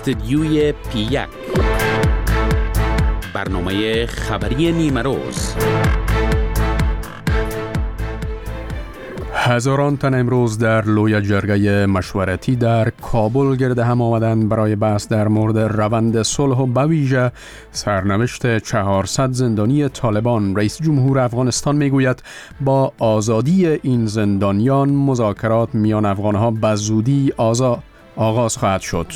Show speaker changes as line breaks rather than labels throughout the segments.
استدیوی پی1 برنامه خبری نیمه روز.
هزاران تن امروز در لوی جرگه مشورتی در کابل گرد هم آمدند برای بحث در مورد روند صلح و به ویژه سرنوشت 400 زندانی طالبان. رئیس جمهور افغانستان میگوید با آزادی این زندانیان مذاکرات میان افغانها به زودی آغاز خواهد شد.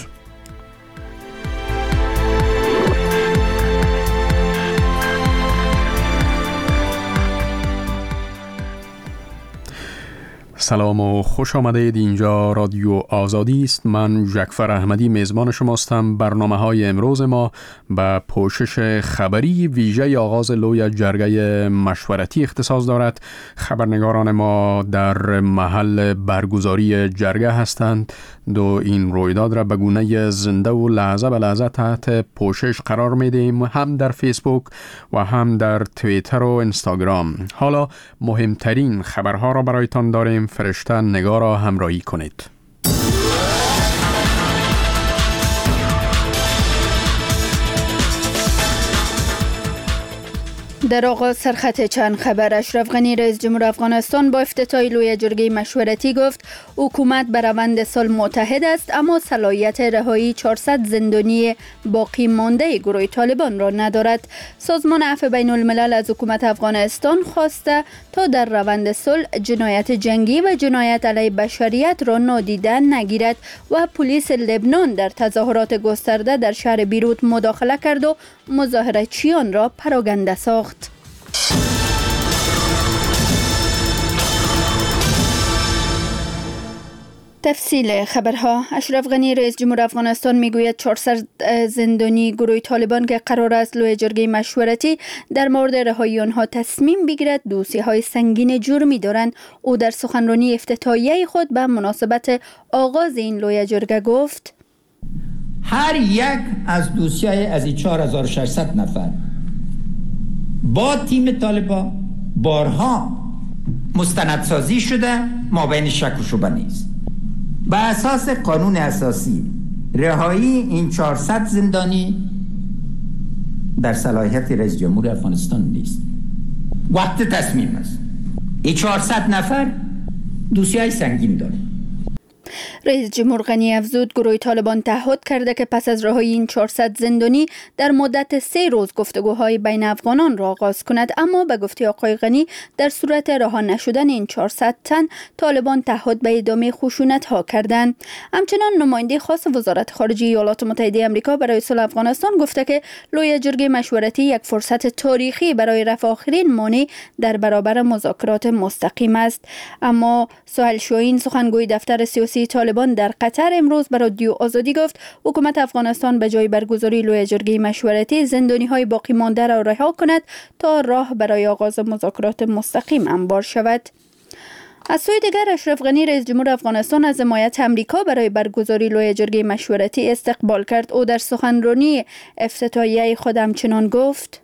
سلام و خوش آمدید. اینجا رادیو آزادی است. من جعفر احمدی میزبان شماستم. برنامه‌های امروز ما به پوشش خبری ویژه آغاز لوی جرگه مشورتی اختصاص دارد. خبرنگاران ما در محل برگزاری جرگه هستند. این رویداد را به گونه زنده و لحظه به لحظه تحت پوشش قرار میدیم، هم در فیسبوک و هم در توییتر و اینستاگرام. حالا مهمترین خبرها را برایتان داریم. فرشته نگار را همراهی کنید.
در آغاز سرخط چند خبر. اشرف غنی رئیس جمهور افغانستان با افتتاح لوی جرگه مشورتی گفت حکومت به روند صلح معتقد است، اما صلاحیت رهایی 400 زندانی باقی مانده گروه طالبان را ندارد. سازمان عفو بین الملل از حکومت افغانستان خواسته تا در روند صلح جنایت جنگی و جنایت علیه بشریت را نادیده نگیرد و پلیس لبنان در تظاهرات گسترده در شهر بیروت مداخله کرد و مظاهره‌چیان را پراگنده ساخت. تفصیل خبرها. اشرف غنی رئیس جمهور افغانستان میگوید 400 زندانی گروه طالبان که قرار است لوی جرگه مشورتی در مورد رهایی آنها تصمیم بگیرد دوسیهای سنگین جرمی دارند. او در سخنرانی افتتاحیه خود به مناسبت آغاز این لوی جرگه گفت
هر یک از دوسیهای از این 4600 نفر با تیم طالبان بارها مستندسازی شده، ما بین شک و شبهه نیست. به اساس قانون اساسی رهایی این 400 زندانی در صلاحیت رئیس جمهور افغانستان نیست. وقت تصمیم است. این 400 نفر دوسیهای سنگین داره.
رئیس جمهور غنی افزود گروه طالبان تعهد کرده که پس از رهایی این 400 زندانی در مدت 3 روز گفتگوهای بین افغانان را آغاز کند، اما به گفته آقای غنی در صورت رها نشدن این 400 تن طالبان تعهد به ادامه خشونت‌ها کردند. همچنان نماینده خاص وزارت خارجه ایالات متحده آمریکا برای صلح افغانستان گفته که لوی جرگه مشورتی یک فرصت تاریخی برای رفع آخرین مانع در برابر مذاکرات مستقیم است. اما سهیل شاهین سخنگوی دفتر سیاسی طالبان در قطر امروز به رادیو آزادی گفت حکومت افغانستان به جای برگزاری لوی جرگه مشورتی زندانی‌های باقی مانده را رها کند تا راه برای آغاز مذاکرات مستقیم هموار شود. از سوی دیگر اشرف غنی رئیس جمهور افغانستان از حمایت امریکا برای برگزاری لوی جرگه مشورتی استقبال کرد. او در سخنرانی افتتاحیه خود همچنان گفت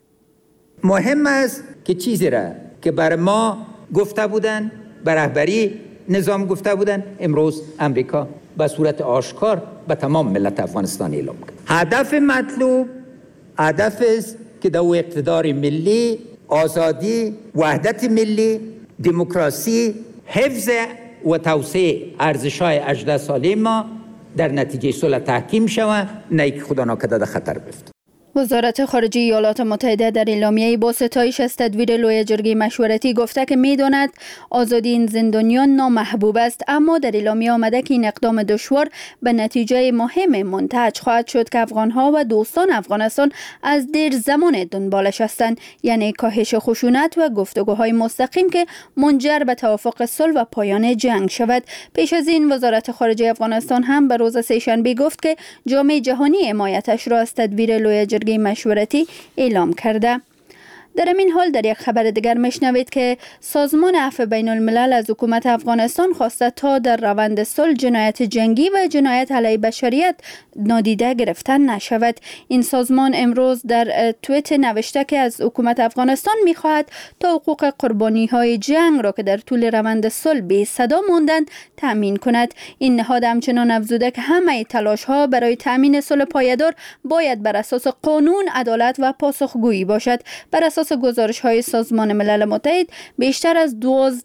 مهم است که چیزی را که بر ما گفته بودند، بر رهبری نظام گفته بودن، امروز امریکا به صورت آشکار به تمام ملت افغانستان اعلام کرد. هدف مطلوب هدف است که در اقتدار ملی، آزادی، وحدت ملی، دموکراسی، حفظ و توسعه ارزش‌های 18 ساله ما در نتیجه صلح تحکیم شود، نه که خدا ناکرده در خطر بیفته.
وزارت خارجه ایالات متحده در اعلامیه‌ای با ستایش از تدویر لوی جرگه مشورتی گفته که می‌داند آزادی این زندانیان نامحبوب است، اما در اعلامیه آمده که این اقدام دشوار به نتیجه مهم منتهج خواهد شد که افغان‌ها و دوستان افغانستان از دیر زمان دنبالش هستند، یعنی کاهش خشونت و گفتگوهای مستقیم که منجر به توافق صلح و پایان جنگ شود. پیش از این وزارت خارجه افغانستان هم به روز سه‌شنبه گفت که جامعه جهانی حمایتش را از تدویر لوی جرگه مشورتی اعلام کرده. در این حال در یک خبر دیگر میشنوید که سازمان عفو بین الملل از حکومت افغانستان خواسته تا در روند صلح جنایت جنگی و جنایت علیه بشریت نادیده گرفته نشود. این سازمان امروز در توییت نوشته که از حکومت افغانستان میخواهد تا حقوق قربانی های جنگ را که در طول روند صلح بی صدا ماندند تامین کند. این نهاد همچنان افزوده که همه تلاش ها برای تامین صلح پایدار باید بر اساس قانون، عدالت و پاسخگویی باشد. بر اساس گزارش های سازمان ملل متحد بیشتر از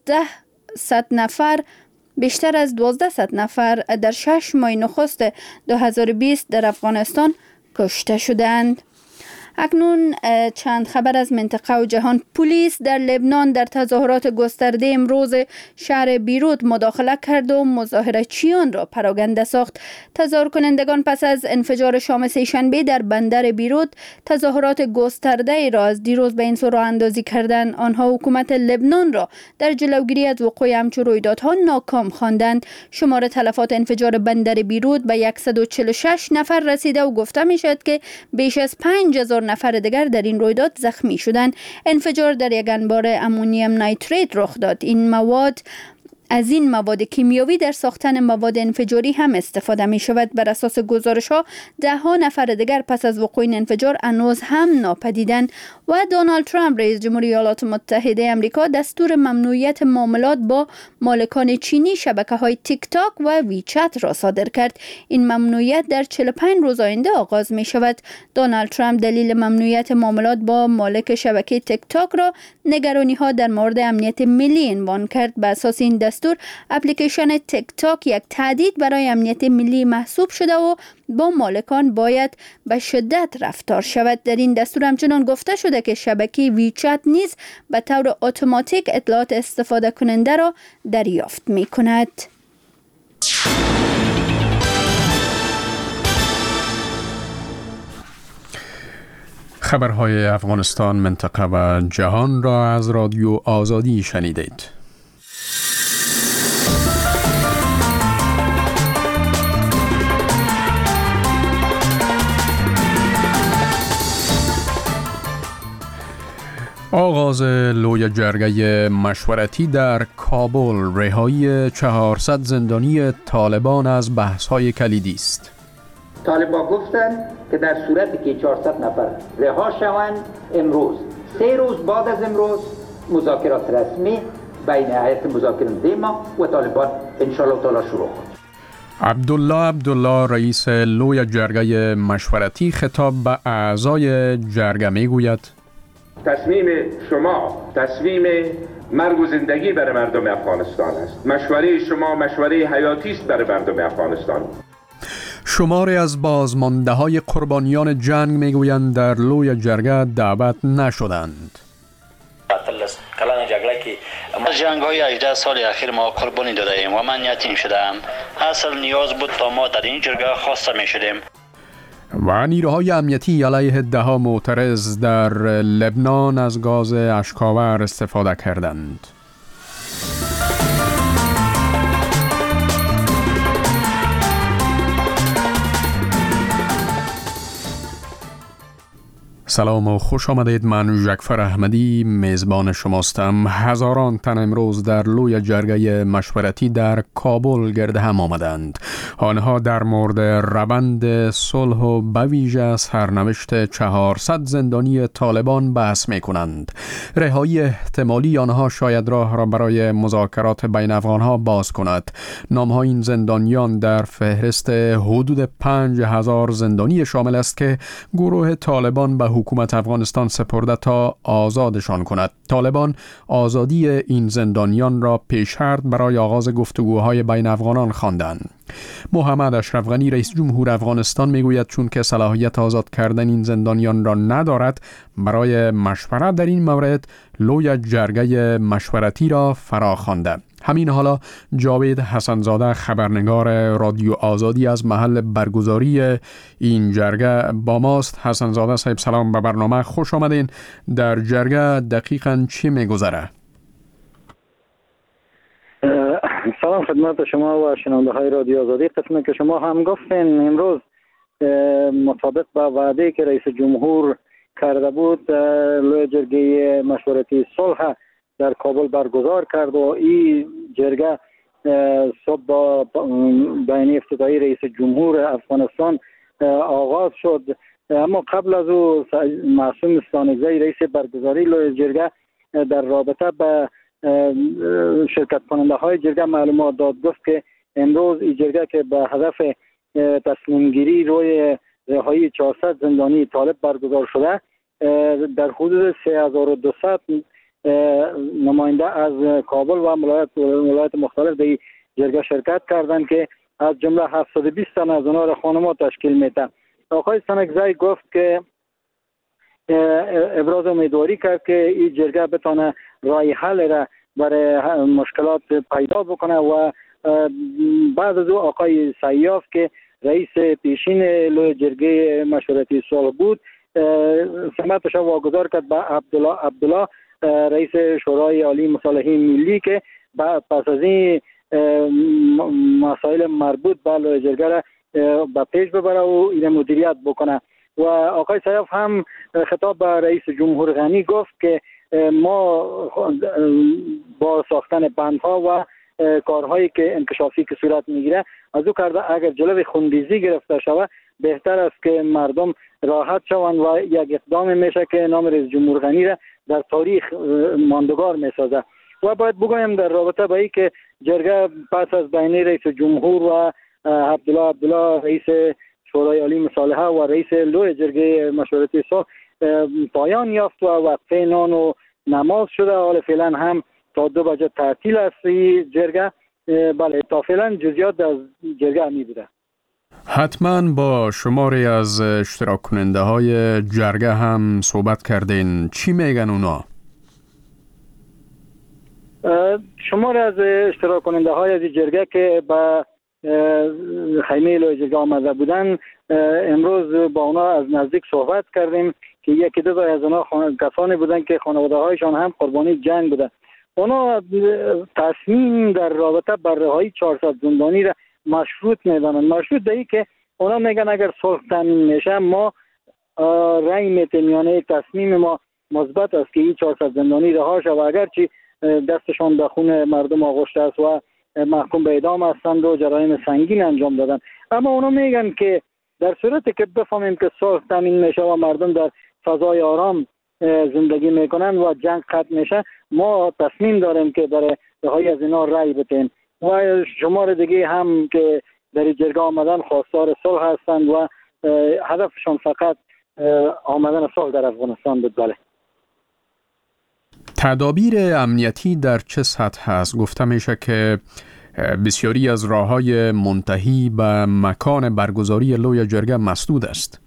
1200 نفر در 6 ماه نخست 2020 در افغانستان کشته شدند. اکنون چند خبر از منطقه و جهان. پلیس در لبنان در تظاهرات گسترده امروز شهر بیروت مداخله کرد و مظاهره‌چیان را پراگنده ساخت. تظاهر کنندگان پس از انفجار شام سه‌شنبه در بندر بیروت تظاهرات گسترده ای را از دیروز به این سو راه اندازی کردند. آنها حکومت لبنان را در جلوگیری از وقوع همچون رویدادها ناکام خواندند. شمار تلفات انفجار بندر بیروت به 146 نفر رسیده و گفته میشد که بیش از 5000 نفر دیگر در این رویداد زخمی شدند. انفجار در یک انبار امونیم نیتریت رخ داد. از این مواد کیمیاوی در ساختن مواد انفجاری هم استفاده می شود. بر اساس گزارش ها 10 نفر دیگر پس از وقوع این انفجار هنوز هم ناپدیدند. و دونالد ترامپ رئیس جمهوری ایالات متحده آمریکا دستور ممنوعیت معاملات با مالکان چینی شبکه‌های تیک تاک و ویچت را صادر کرد. این ممنوعیت در 45 روز آینده آغاز می شود. دونالد ترامپ دلیل ممنوعیت معاملات با مالک شبکه تیک تاک را نگرانی ها در مورد امنیت ملی عنوان کرد. به اساس این دستور اپلیکیشن تیک تاک یک تهدید برای امنیت ملی محسوب شده و با مالکان باید به شدت رفتار شود. در این دستور همچنان گفته شده که شبکه ویچت نیز به طور اتوماتیک اطلاعات استفاده کننده را دریافت می کند.
خبرهای افغانستان، منطقه و جهان را از رادیو آزادی شنیدید. آغاز لوی جرگه مشورتی در کابل، رهایی 400 زندانی طالبان از بحث‌های کلیدی است.
طالبان گفتند که در صورتی که 400 نفر رها شوند امروز 3 روز بعد از امروز مذاکرات رسمی بین هیئت مذاکرانده ما و طالبان ان شاء الله تعالی شروع خواهد.
عبدالله رئیس لوی جرگه مشورتی خطاب به اعضای جرگه میگوید:
تصمیم شما تصمیم مرگ و زندگی برای مردم افغانستان است. مشوره شما مشوره حیاتی است برای مردم افغانستان.
شماری از بازمانده‌های قربانیان جنگ میگویند در لوی جرگه دعوت نشدند.
کلان جنگی که جنگ‌های 18 سال اخیر ما قربانی داده ایم و من یتیم شدم. اصل نیاز بود تا ما در این جرگه خواسته می‌شدیم.
و نیروهای امنیتی علیه 10 معترض در لبنان از گاز اشک‌آور استفاده کردند. سلام و خوش آمدید. من جعفر احمدی میزبان شماستم. هزاران تن امروز در لوی جرگه مشورتی در کابل گرد هم آمدند. آنها در مورد روند صلح و به ویژه سرنوشت 400 زندانی طالبان بحث می کنند. رهایی احتمالی آنها شاید راه را برای مذاکرات بین افغانها باز کند. نام‌های این زندانیان در فهرست حدود 5000 زندانی شامل است که گروه طالبان به حکومت افغانستان سپرده تا آزادشان کند. طالبان آزادی این زندانیان را پیش‌شرط برای آغاز گفتگوهای بین افغانان خواندند. محمد اشرف غنی رئیس جمهور افغانستان میگوید چون که صلاحیت آزاد کردن این زندانیان را ندارد، برای مشورت در این مورد لوی جرگه مشورتی را فرا خوانده. همین حالا جاوید حسنزاده خبرنگار رادیو آزادی از محل برگزاری این جرگه با ماست. حسنزاده صاحب سلام به برنامه، خوش آمدین. در جرگه دقیقاً چی میگذره؟
سلام خدمت شما و شنونده های رادیو آزادی. قسمی که شما هم گفتین امروز مطابق با وعده که رئیس جمهور کرده بود لوی جرگه مشورتی صلح در کابل برگزار کرد و این جرگه صبح با بیانیه افتتاحی رئیس جمهور افغانستان آغاز شد. اما قبل از او معصوم ستانکزی رئیس برگزاری لوی جرگه در رابطه به شرکت کننده های جرگه معلومات داد. گفت که امروز این جرگه که به هدف تصمیم گیری روی رهایی 400 زندانی طالب برگزار شده، در حدود 3200 نماینده از کابل و ولایت مختلف در جرگه شرکت کردند که از جمله 720 تن از اونها را خانم‌ها تشکیل میده. آقای ستانکزی گفت که ابراز امیدواری کرد که این جرگه بتونه راه حل را برای مشکلات پیدا بکنه و بعد از او آقای سیاف که رئیس پیشین لوی جرگه مشورتی صلح بود سمتش واگذار کرد به عبدالله رئیس شورای عالی مصالحه ملی که پس از این مسائل مربوط به لوی جرگه را به پیش ببره و این مدیریت بکنه. و آقای سیاف هم خطاب به رئیس جمهور غنی گفت که ما با ساختن بندها و کارهایی که انکشافی که صورت میگیره از او کرده اگر جلوی خونریزی گرفته شود بهتر است که مردم راحت شوند و یک اقدام میشه که نام رئیس جمهور غنی را در تاریخ ماندگار میسازه. و باید بگویم در رابطه با این که جرگه پس از بیانیه رئیس جمهور و عبدالله رئیس شورای عالی مصالحه و رئیس لوی جرگه مشورتی صلح پایان یافت و وقفه نان و نماز شده. حال فعلا هم تا 2 بجه تعطیل است جرگه. بله تا فعلا جزئیات از جرگه همی بوده.
حتما با شماری از اشتراک کننده های جرگه هم صحبت کردین، چی میگن اونا؟
شماری از اشتراک کننده های از جرگه که با خیمه لوی جرگه آمده بودن امروز با اونا از نزدیک صحبت کردیم که یکی دو از اونا کسانی بودن که خانواده هایشان هم قربانی جنگ بودن. اونا تصمیم در رابطه بر رهایی 400 زندانی را مشروط میدانند. مشروط به این که اونا میگن اگر صلح تامین میشه ما رأی میتیم، یعنی یک تصمیم ما مثبت است که این 400 زندانی رها شود اگرچه دستشان به خون مردم آغشته است و محکوم به اعدام هستند و جرایم سنگین انجام دادن. اما اونا میگن که در صورتی که بفهمیم که صلح تامین میشه و مردم در فضای آرام زندگی میکنن و جنگ ختم میشه ما تصمیم داریم که برای رهایی از اینا رأی بدیم. و شمار دیگه هم که در جرگه آمدن خواستار صلح هستند و هدفشان فقط آمدن صلح در افغانستان بود. بله.
تدابیر امنیتی در چه سطح هست؟ گفته میشه که بسیاری از راههای منتهی به مکان برگزاری لوی جرگه مسدود است.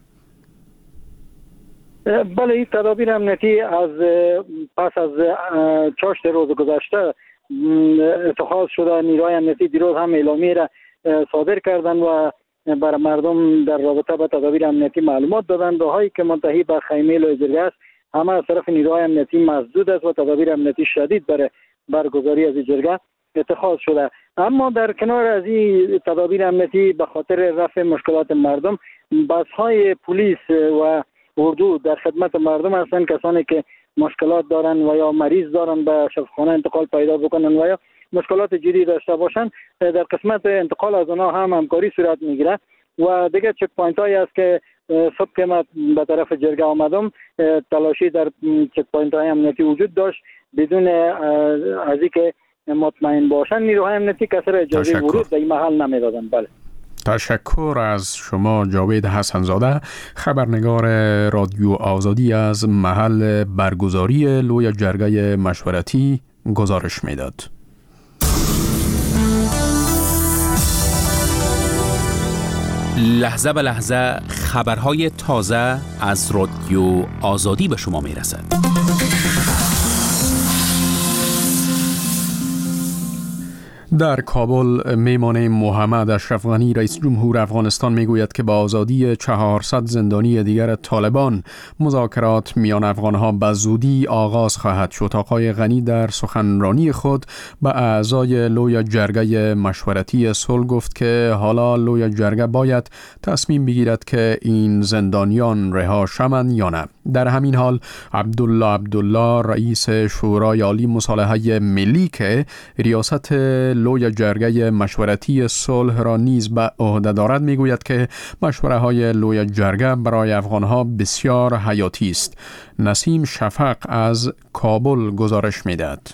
بله این تدابیر امنیتی از پس از 4 روز گذشته اتخاذ شده. نیروهای امنیتی دیروز هم اعلامیه را صادر کردن و برای مردم در رابطه با تدابیر امنیتی معلومات دادن. راهایی که منتهی به خیمه لوی جرگه است همه از طرف نیروهای امنیتی مسدود است و تدابیر امنیتی شدید برای برگزاری از جرگه اتخاذ شده. اما در کنار از این تدابیر امنیتی به خاطر رفع مشکلات مردم بس‌های پلیس و اردو در خدمت مردم هستند. کسانی که مشکلات دارن و یا مریض دارن به شفاخانه انتقال پیدا بکنن و یا مشکلات جدی داشته باشن در قسمت انتقال از اونها هم همکاری صورت میگیره. و دیگه چک پوینت هایی است که صبح که من به طرف جرگه آمدم تلاشی در چک پوینت های امنیتی وجود داشت بدون از اینکه مطمئن باشن نیروهای امنیتی کسی را اجازه ورود به این محل نمیدادن. بله.
تشکر از شما جاوید حسنزاده، خبرنگار رادیو آزادی از محل برگزاری لوی جرگه مشورتی گزارش میداد.
لحظه به لحظه خبرهای تازه از رادیو آزادی به شما میرسد.
در کابل میمانه محمد اشرف غنی رئیس جمهور افغانستان میگوید که با آزادی 400 زندانی دیگر طالبان مذاکرات میان افغانها به زودی آغاز خواهد شد. آقای غنی در سخنرانی خود به اعضای لوی جرگه مشورتی صلح گفت که حالا لوی جرگه باید تصمیم بگیرد که این زندانیان رها شوند یا نه. در همین حال عبدالله رئیس شورای عالی مصالحه ملی که ریاست لوی جرگه مشورتی صلح را نیز به عهده دارد میگوید که مشوره های لوی جرگه برای افغانها بسیار حیاتی است. نسیم شفق از کابل گزارش میدهد.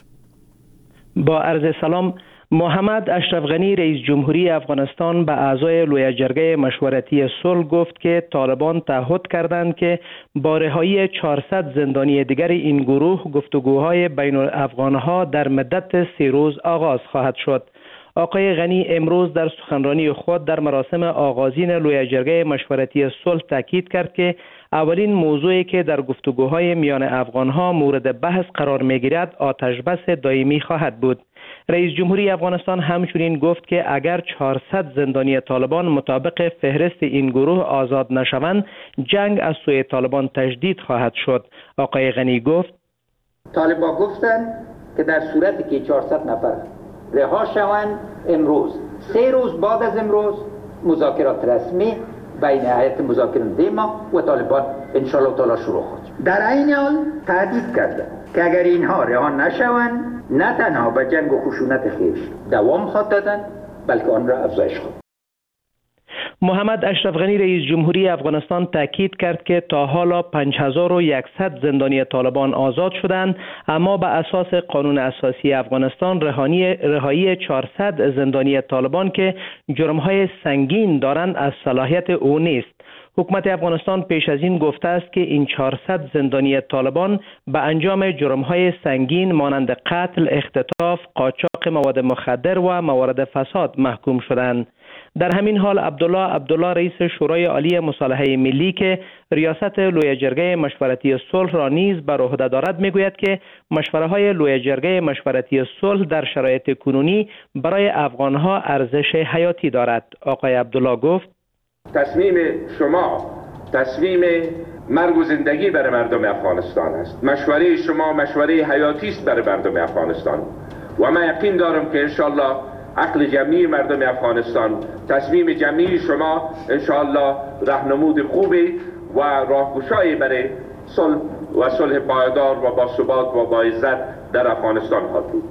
با عرض سلام، محمد اشرف غنی رئیس جمهوری افغانستان به اعضای لوی جرگه مشورتی صلح گفت که طالبان تعهد کردند که با رهایی 400 زندانی دیگر این گروه گفتگوهای بین افغانها در مدت 3 روز آغاز خواهد شد. آقای غنی امروز در سخنرانی خود در مراسم آغازین لوی جرگه مشورتی صلح تاکید کرد که اولین موضوعی که در گفتگوهای میان افغانها مورد بحث قرار میگیرد آتشبس دائمی خواهد بود. رئیس جمهوری افغانستان همچنین گفت که اگر 400 زندانی طالبان مطابق فهرست این گروه آزاد نشوند، جنگ از سوی طالبان تجدید خواهد شد. آقای غنی گفت
طالبان گفتند که در صورتی که 400 نفر رها شوند، امروز 3 روز بعد از امروز مذاکرات رسمی بین هیئت مذاکراننده ما و طالبان انشاءالله تعالی شروع خواهد. در این حال تهدید کرده که اگر اینها رها نشوند، نه تنها به جنگ و خشونت خویش دوام خواهد دادند، بلکه آن را افزایش خواهد.
محمد اشرف غنی رئیس جمهوری افغانستان تاکید کرد که تا حالا 5100 زندانی طالبان آزاد شدند، اما به اساس قانون اساسی افغانستان رهایی 400 زندانی طالبان که جرم‌های سنگین دارند از صلاحیت او نیست. حکومت افغانستان پیش از این گفته است که این 400 زندانی طالبان به انجام جرم‌های سنگین مانند قتل، اختطاف، قاچاق مواد مخدر و موارد فساد محکوم شدند. در همین حال عبدالله رئیس شورای عالی مصالحه ملی که ریاست لوی جرگه مشورتی صلح را نیز بر عهده دارد میگوید که مشوره‌های لوی جرگه مشورتی صلح در شرایط کنونی برای افغانها ارزش حیاتی دارد. آقای عبدالله گفت
تصمیم شما تصمیم مرگ و زندگی برای مردم افغانستان است. مشوره شما مشوره حیاتی است برای مردم افغانستان و من یقین دارم که انشالله عقل جمعی مردم افغانستان، تصمیم جمعی شما انشاءالله راهنمود خوبی و راهگشایی برای صلح پایدار و باثبات و با عزت در افغانستان خواهد بود.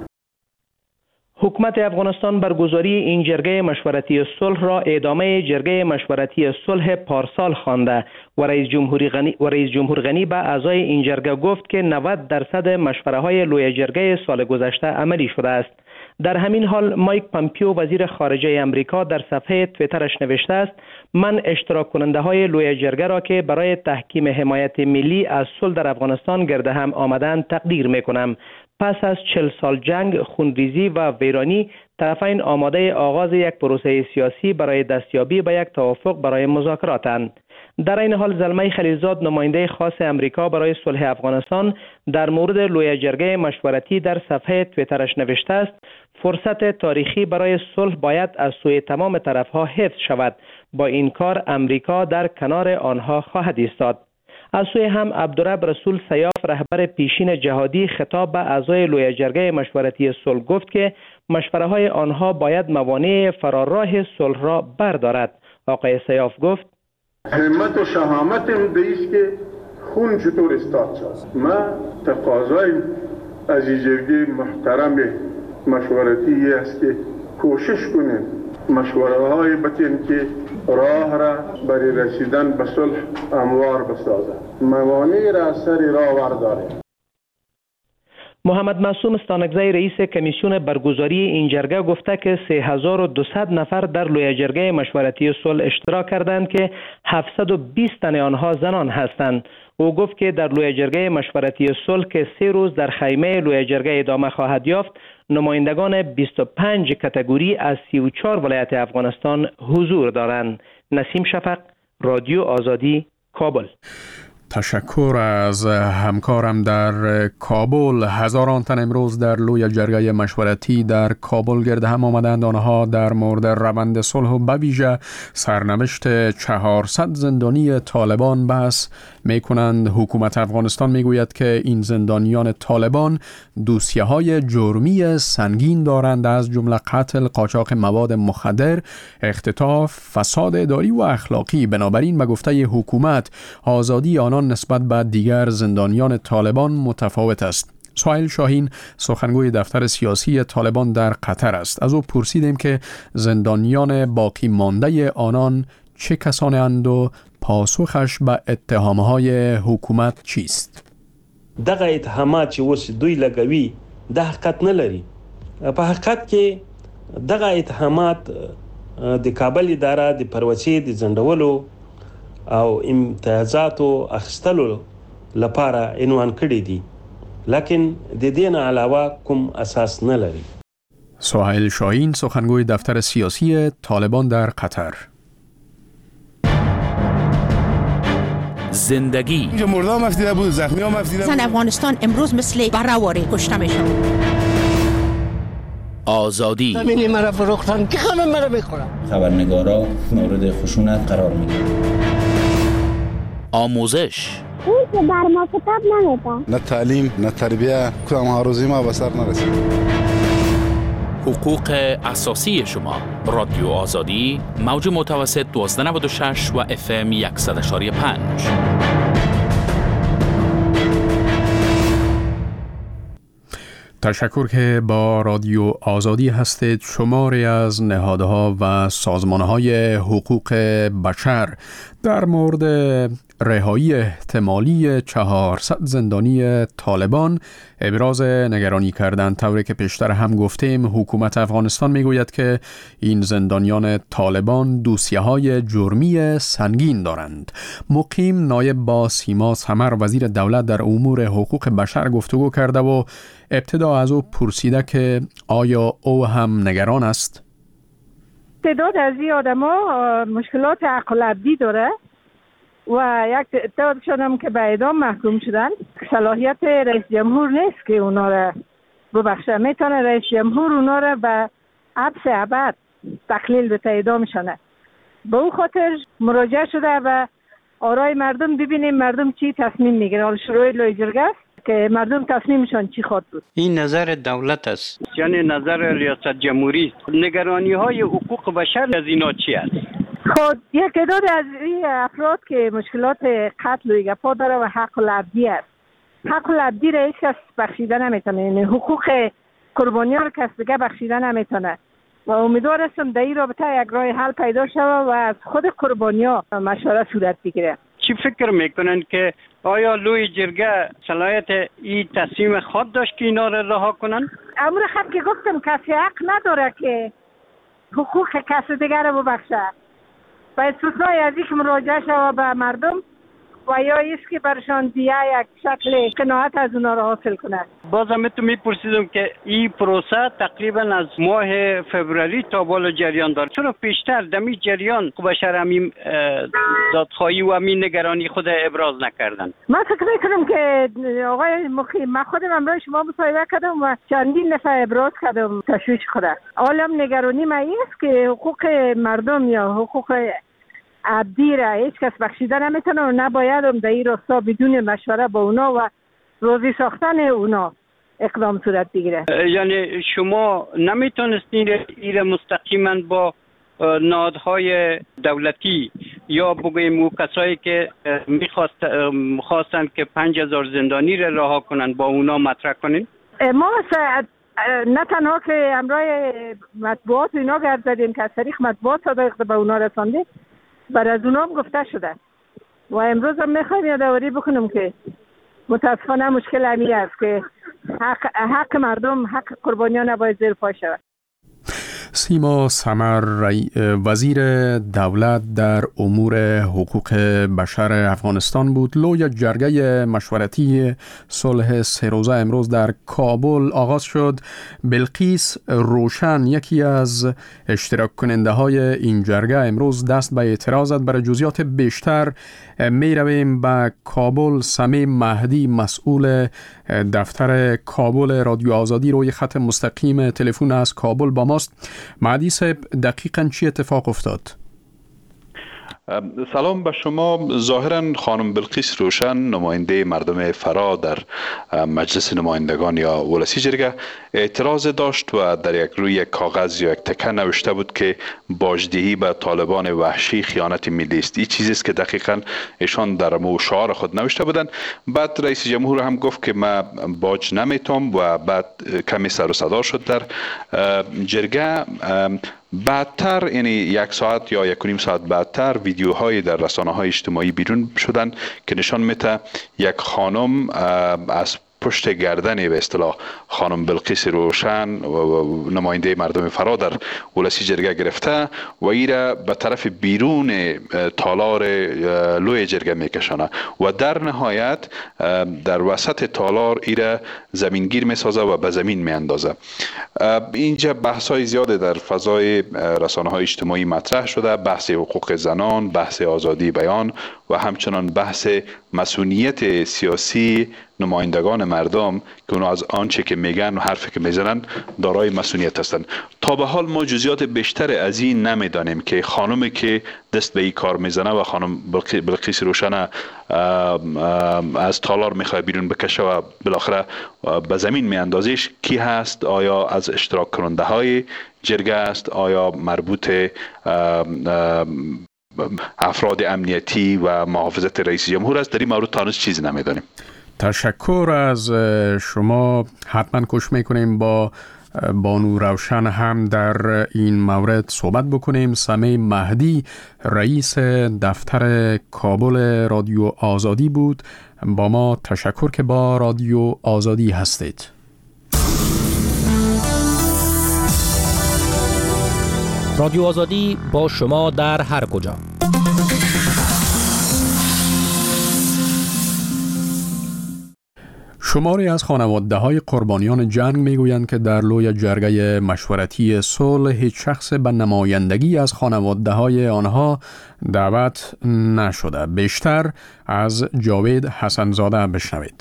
حکومت افغانستان برگزاری این جرگه مشورتی صلح را ادامه جرگه مشورتی صلح پارسال خوانده و رئیس جمهور غنی به اعضای این جرگه گفت که 90% مشوره‌های لوی جرگه سال گذشته عملی شده است. در همین حال مایک پامپیو وزیر خارجه امریکا در صفحه توییترش نوشته است: من اشتراک کننده های لوی جرگه را که برای تحکیم حمایت ملی از صلح در افغانستان گرد هم آمدند تقدیر می کنم. پس از 40 سال جنگ، خونریزی و ویرانی، طرفین آماده آغاز یک پروسه سیاسی برای دستیابی به یک توافق برای مذاکراتند. در این حال زلمه خلیلزاد نماینده خاص امریکا برای صلح افغانستان در مورد لوی جرگه مشورتی در صفحه توییترش نوشته است: فرصت تاریخی برای صلح باید از سوی تمام طرفها حفظ شود. با این کار امریکا در کنار آنها خواهد ایستاد. از سوی هم عبدالرب رسول سیاف رهبر پیشین جهادی خطاب به اعضای لوی جرگه مشورتی صلح گفت که مشوره‌های آنها باید موانع فرارراه صلح را بردارد. آقای سیاف گفت:
همت و شهامت این دیست که خون چطور استاد شد. ما تقاضای از این جرگه محترم مشورتی است که کوشش کنیم مشوره های بتین که راه را برای رسیدن به صلح هموار بسازد، موانع را سر راه ورداره.
محمد معصوم استانکزی رئیس کمیسیون برگزاری این جرگه گفته که 3200 نفر در لوی جرگه مشورتی صلح اشتراک کردند که 720 تن آنها زنان هستند. او گفت که در لوی جرگه مشورتی صلح که 3 روز در خیمه لوی جرگه ادامه خواهد یافت، نمایندگان 25 کاتگوری از 34 ولایت افغانستان حضور دارند. نسیم شفق، رادیو آزادی، کابل.
تشکر از همکارم در کابل. هزاران تن امروز در لوی جرگه مشورتی در کابل گرد هم آمدند. آنها در مورد روند صلح و به ویژه سرنوشت 400 زندانی طالبان بحث میکنند. حکومت افغانستان میگوید که این زندانیان طالبان دوسیه‌های جرمی سنگین دارند، از جمله قتل، قاچاق مواد مخدر، اختطاف، فساد اداری و اخلاقی. بنابراین به گفته حکومت آزادی آنان آنان نسبت به دیگر زندانیان طالبان متفاوت است. سهیل شاهین سخنگوی دفتر سیاسی طالبان در قطر است. از او پرسیدیم که زندانیان باقی مانده آنان چه کسانی اند و پاسخش به اتهامهای حکومت چیست؟
دغه اتهامات چې اوس دوی لګوي د حقیقت نه لري. په حقیقت کې دغه اتهامات د کابل اداره د پروسې د ځنډولو او امتیازاتو اخیستلو لپاره عنوان کړي دي، لکن د دې نه علاوه کوم اساس نه لري.
سهیل شاهین سخنگوی دفتر سیاسی طالبان در قطر.
زندگی
اینجا مردم مفتیده بود، زخمی ها مفتیده بود.
زن افغانستان امروز مثل برهواری کشته میشن.
آزادی
زمینی مرا فروختن که همه مرا میخورن.
خبرنگارا مورد خشونت قرار میگیرن.
آموزش
اون که بر ما کتاب نمیده.
نه تعلیم نه تربیه، کدام هاروزی ما به سر نرسید.
حقوق اساسی شما. رادیو آزادی، موج متوسط 1296 و FM 100.5.
تشکر که با رادیو آزادی هستید. شماری از نهادها و سازمانهای حقوق بشر در مورد رهایی احتمالی 400 زندانی طالبان ابراز نگرانی کردند، طوری که پیشتر هم گفتیم حکومت افغانستان میگوید که این زندانیان طالبان دوسیه‌های جرمی سنگین دارند. مقیم نایب با سیما سمر وزیر دولت در امور حقوق بشر گفتگو کرده و ابتدا از او پرسیده که آیا او هم نگران است؟
تعداد از این آدم‌ها مشکلات عقل عبدی داره و یک تعدادشان هم که به اعدام محکوم شدن. صلاحیت رئیس جمهور نیست که اونا را ببخشه. میتونه رئیس جمهور اونا را به حبس ابد تقلیل به اعدامشانه. به او خاطر مراجعه شده و آرای مردم ببینیم مردم چی تصمیم میگیرن. حالا شروع لوی جرگه است که مردم تصمیمشان چی خواهد بود.
این نظر دولت است،
یعنی نظر ریاست جمهوری. نگرانی های حقوق بشر از اینا چی است؟
خود یک تعداد از این افراد که مشکلات قتل و گپا داره و حق العبدی است. حق العبدی را هیچ کس بخشیده نمیتونه، یعنی حقوق قربانیان را کس دیگه بخشیده نمیتونه و امیدوار هستم در این رابطه یک راه حل پیدا شود و از خود قربانیان مشوره صورت بگیره.
چی فکر میکنن که آیا لوی جرگه صلاحیت این تصمیم خود داشت که اینا را رها کنن؟
امر خود که گفتم کسی حق نداره که حقوق کسی دیگر را ببخشه. و استثنای از اینکه مراجعه شود به مردم و یا ایست که برشان دیگه یک شکل قناعت از اونا را حاصل کنند.
بازم تو میپرسیدم که این پروسه تقریبا از ماه فوریه تا بالا جریان داره. چرا پیشتر دمی جریان بشر همین دادخواهی و همین نگرانی خود ابراز نکردن؟
من فکر میکنم که آقای مقیم، من خودم امروز شما مصاحبه کردم و چندین نفر ابراز کردم تشویش خودم. عالم نگرانی من است که حقوق مردم یا حقوق عبدی را هیچ کس بخشیده نمیتونه و نباید هم در این راستا بدون مشوره با اونا و راضی ساختن اونا اقدام صورت بگیره.
یعنی شما نمیتونستین این مستقیما با نهادهای دولتی یا بگویم کسایی که میخواستن که 5000 زندانی را رها کنن با اونا مطرح کنین؟
ما نه تنها که امرای مطبوعات اینا گرد زدیم که از طریق مطبوعات صادق به اونا رسانده، بر از اونا هم گفته شده و امروز هم میخوایم یادآوری بکنم که متاسفانه مشکل همی است که حق مردم، حق قربانیان نباید زیر پا شود.
سیما سمر وزیر دولت در امور حقوق بشر افغانستان بود. لوی جرگه مشورتی صلح 3 روزه امروز در کابل آغاز شد. بلقیس روشن یکی از اشتراک کننده های این جرگه امروز دست به اعتراض زد. برای جزئیات بیشتر می رویم به کابل. سمیم مهدی مسئول دفتر کابل رادیو آزادی روی خط مستقیم تلفن از کابل با ماست. مهدی صاحب، دقیقاً چی اتفاق افتاد؟
سلام به شما. ظاهرا خانم بلقیس روشن، نماینده مردم فرا در مجلس نمایندگان یا ولسی جرگه، اعتراض داشت و در روی کاغذ یا یک تکه نوشته بود که باجدهی به طالبان وحشی خیانت ملی است. این چیزی است که دقیقاً ایشان در شعار خود نوشته بودند. بعد رئیس جمهور هم گفت که من باج نمیتم و بعد کمی سر و صدا شد در جرگه. بعدتر، یعنی 1 ساعت یا 1.5 ساعت بعدتر، ویدیوهایی در رسانه‌های اجتماعی بیرون شدن که نشان میده یک خانم از پشت گردن به اصطلاح خانم بلقیس روشن و نماینده مردم فرا در ولسی جرگه گرفته و ایره به طرف بیرون تالار لوی جرگه میکشانه و در نهایت در وسط تالار ایره زمینگیر میسازه و به زمین میاندازه. اینجا بحث‌های زیاده در فضای رسانه‌های اجتماعی مطرح شده، بحث حقوق زنان، بحث آزادی بیان و همچنان بحث مسئولیت سیاسی نمایندگان مردم که اونا از آنچه که میگن و حرفی که میزنن دارای مسئولیت هستند. تا به حال ما جزئیات بیشتر از این نمیدانیم که خانمی که دست به این کار میزنه و خانم بلقیس روشن از تالار میخواد بیرون بکشه و بالاخره به زمین میاندازیش کی هست؟ آیا از اشتراک کننده های جرگه است؟ آیا مربوط افراد امنیتی و محافظت رئیس جمهور است؟ در این مورد تانست چیزی نمیدانیم.
تشکر از شما. حتما کوشش میکنیم با بانو روشن هم در این مورد صحبت بکنیم. سمیع مهدی رئیس دفتر کابل رادیو آزادی بود. با ما تشکر که با رادیو آزادی هستید.
رادیو آزادی با شما در هر کجا.
شماری از خانواده‌های قربانیان جنگ میگویند که در لوی جرگه مشورتی صلح هیچ شخص به نمایندگی از خانواده‌های آنها دعوت نشده. بیشتر از جاوید حسنزاده بشنوید.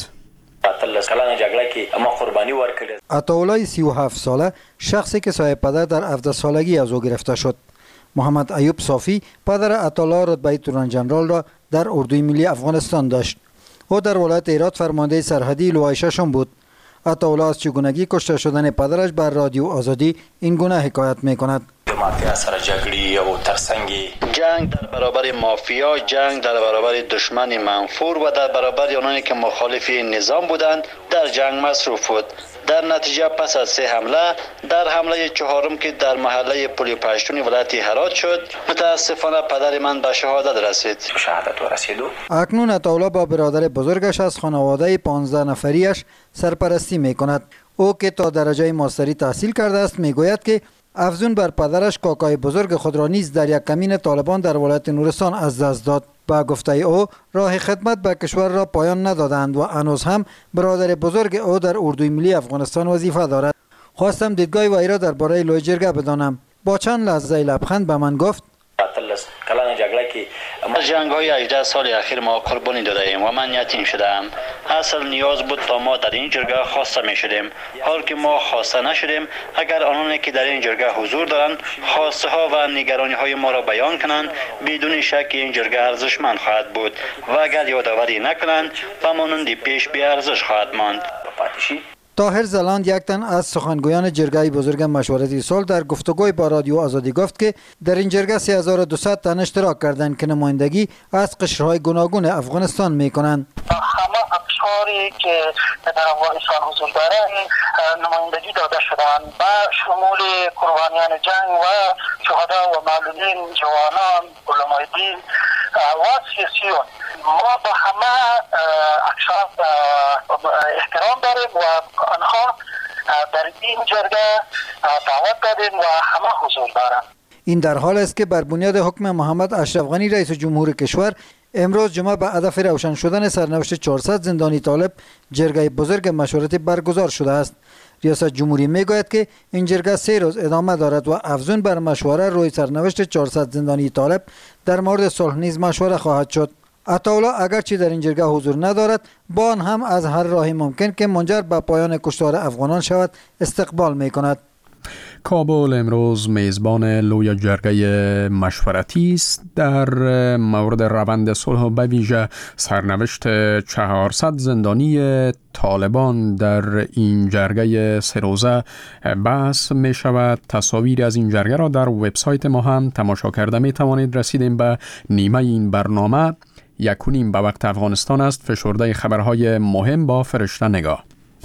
عطاالله 37 ساله شخصی که صاحب پدر در 17 سالگی از او گرفته شد. محمد ایوب صافی پدر عطاالله رتبه توران جنرال را در اردوی ملی افغانستان داشت. او در ولایت هرات فرمانده سرحدی لوای ششم بود. عطاالله از چگونگی کشته شدن پدرش بر رادیو آزادی این گونه حکایت میکند.
مافیا سر جنگی و ترسنگی، جنگ در برابر مافیا، جنگ در برابر دشمن منفور و در برابر آنانی که مخالف نظام بودند در جنگ مصروف بود. در نتیجه پس از 3 حمله، در حمله 4م که در محله پل پشتون ولایت هرات شد، متاسفانه پدر من به شهادت رسید.
اکنون عطاالله با برادر بزرگش از خانواده 15 نفریش سرپرستی میکند. او که تا درجه ماستری تحصیل کرده است میگوید که افزون بر پدرش کاکای بزرگ خود را نیز در یک کمین طالبان در ولایت نورستان از دست داد. با گفته او راه خدمت به کشور را پایان ندادند و هنوز هم برادر بزرگ او در اردوی ملی افغانستان وظیفه دارد. خواستم دیدگاه وی را درباره لوی جرگه بدانم. با چند لحظه لبخند به من گفت:
کلان جنگل که جنگ‌های 18 سال اخیر ما قربانی داده ایم و من یتیم شدم. اصل نیاز بود تا ما در این جرگه خواسته می شدیم. حال که ما خواسته نشدیم، اگر آنانی که در این جرگه حضور دارند خواسته ها و نگرانی های ما را بیان کنند، بدون شک این جرگه ارزشمند خواهد بود و اگر یادآوری نکنند به مانند پیش بی ارزش خواهد ماند.
طاهر زلاند یک تن از سخنگویان جرگه بزرگ مشورتی صلح در گفتگوی با رادیو آزادی گفت که در این جرگه 3200 تن اشتراک کردند که نمایندگی از قشرهای گوناگون افغانستان میکنند.
همه اقشاری که در افغانستان حضور دارند نمایندگی داده شدند با شمول قربانیان جنگ و شهدا و معلولین، جوانان، علمای دین و سیاسیون. ما با همه اقشار احترام داریم و آنها در این جرگه دعوت دادیم و همه حضور دارند.
این در حال است که بر بنیاد حکم محمد اشرف غنی رئیس جمهور کشور امروز جمعه به هدف روشن شدن سرنوشت 400 زندانی طالب جرگه بزرگ مشورتی برگزار شده است. ریاست جمهوری میگوید که این جرگه 3 روز ادامه دارد و افزون بر مشوره روی سرنوشت 400 زندانی طالب در مورد صلح نیز مشوره خواهد شد. عطاالله اگرچه در این جرگه حضور ندارد، با آن هم از هر راهی ممکن که منجر به پایان کشتار افغانان شود استقبال میکند.
کابل امروز میزبان لوی جرگه مشورتی است در مورد روند صلح و به ویژه سرنوشت 400 زندانی طالبان در این جرگه سه روزه بحث می شود. تصاویر از این جرگه را در وبسایت ما هم تماشا کرده می توانید. رسیدیم به نیمه این برنامه. 1:30 به وقت افغانستان است. فشرده خبرهای مهم با فرشته نگاه.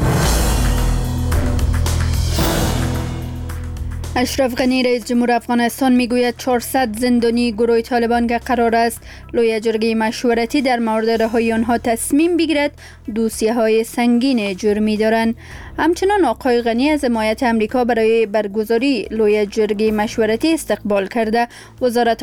اشرف غنی رئیس جمهور افغانستان میگوید 400 زندانی گروه طالبان که قرار است لوی جرگه مشورتی در مورد رهایی آنها تصمیم بگیرد دوسیه‌های سنگین جرمی دارند. همچنان آقای غنی از حمایت امریکا برای برگزاری لوی جرگه مشورتی استقبال کرده. وزارت